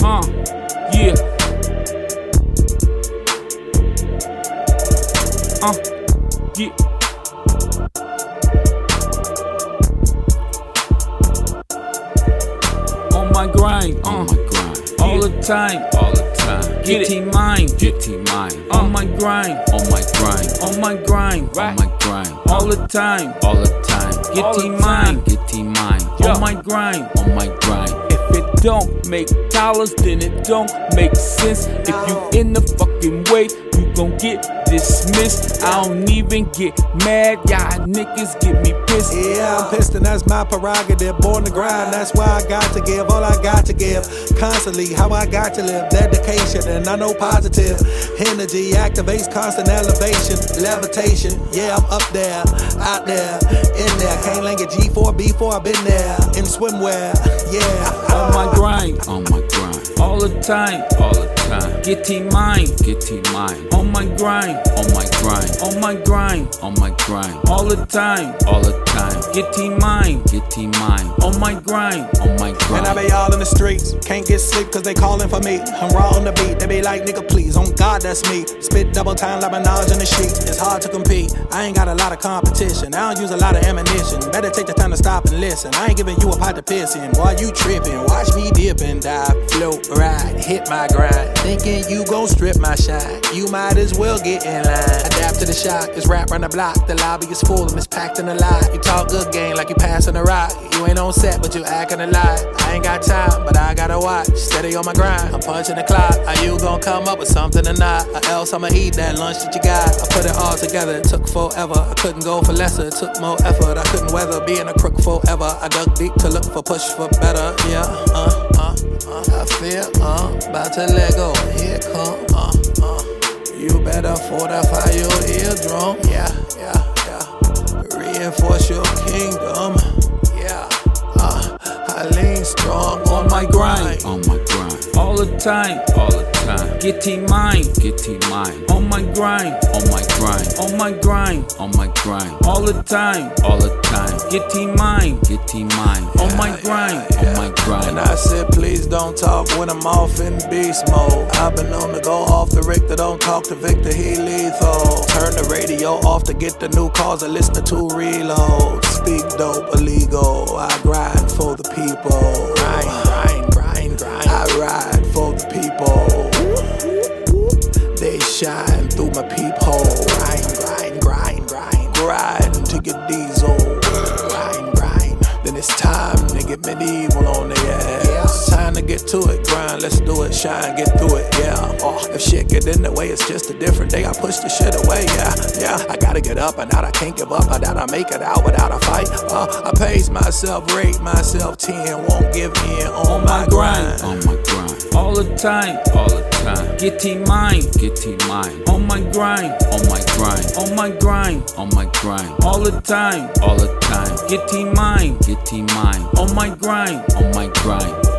Yeah. Yeah. On my grind, On my grind. all the time, All the time. get it mine, Get mine. on my grind, On my grind. on my grind, On my grind. all the time, All the time. get All it the mine, time. Get mine. on my grind. On my grind. If it don't make dollars, then it don't make sense. If you in the fucking way, you gon' get dismissed. I don't even get mad, y'all niggas get me pissed. Yeah, I'm pissed and that's my prerogative. Born to grind, that's why I got to give all I got to give. Constantly, how I got to live. Dedication, and I know positive. Energy activates constant elevation. Levitation, yeah, I'm up there, out there, in there. Can't link it G4, B4, I've been there. In swimwear, yeah. On my grind, On my grind. all the time, All the time. get mine, Get mine. on my grind, On my grind. on my grind, On my grind. all the time, All the time. get mine, Get mine. on my grind. On my And I grind. be all in the streets, can't get sleep cause they calling for me. I'm raw on the beat, they be like, nigga please, on God that's me. Spit double time like Minaj in the sheets, it's hard to compete. I ain't got a lot of competition, I don't use a lot of ammunition. Better take the time to stop and listen, I ain't giving you a pot to piss in. Boy, you tripping, watch me dip and dive. Float, ride, hit my grind. Thinking you gon' strip my shine, you might as well get in line. Adapt to the shock, it's rap on the block. The lobby is full and it's packed in a lot. You talk good game like you passing a rock. You ain't on set, but you acting a lot. I ain't got time, but I gotta watch. Steady on my grind, I'm punching the clock. Are you gon' come up with something or not? Or else I'ma eat that lunch that you got. I put it all together, it took forever. I couldn't go for lesser, it took more effort. I couldn't weather being a crook forever. I dug deep to look for push for better. Yeah, I feel, about to let go. Here it come, You better fortify your eardrum. Yeah. Reinforce your kingdom. Yeah, I lean strong on my grind. On my grind. All the time, All the time. get mine, Get mine. on my grind, On my grind. on my grind, On my grind. all the time, All the time. get mine, Get mine. on my grind. On my grind. And I said, please don't talk when I'm off in beast mode. I've been on the go off the Richter, don't talk to Victor, he lethal. Turn the radio off to get the new calls I listen to reload. Speak dope, illegal, I grind for the people. Grind. I ride for the people. They shine through my peephole. Grind to get diesel. Grind. Then it's time to get medieval on the ass. Time to get to it, grind, let's do it, shine, get through it, yeah. If shit get in the way, it's just a different day. I push the shit away, yeah. I gotta get up and out, I can't give up. I gotta make it out without a fight. I pace myself, rate myself 10, won't give in on my grind. On my grind. All the time, All the time. get mine, Get mine. on my grind, On my grind. on my grind, On my grind. all the time, All the time. get mine, Get mine. on my grind. On my grind.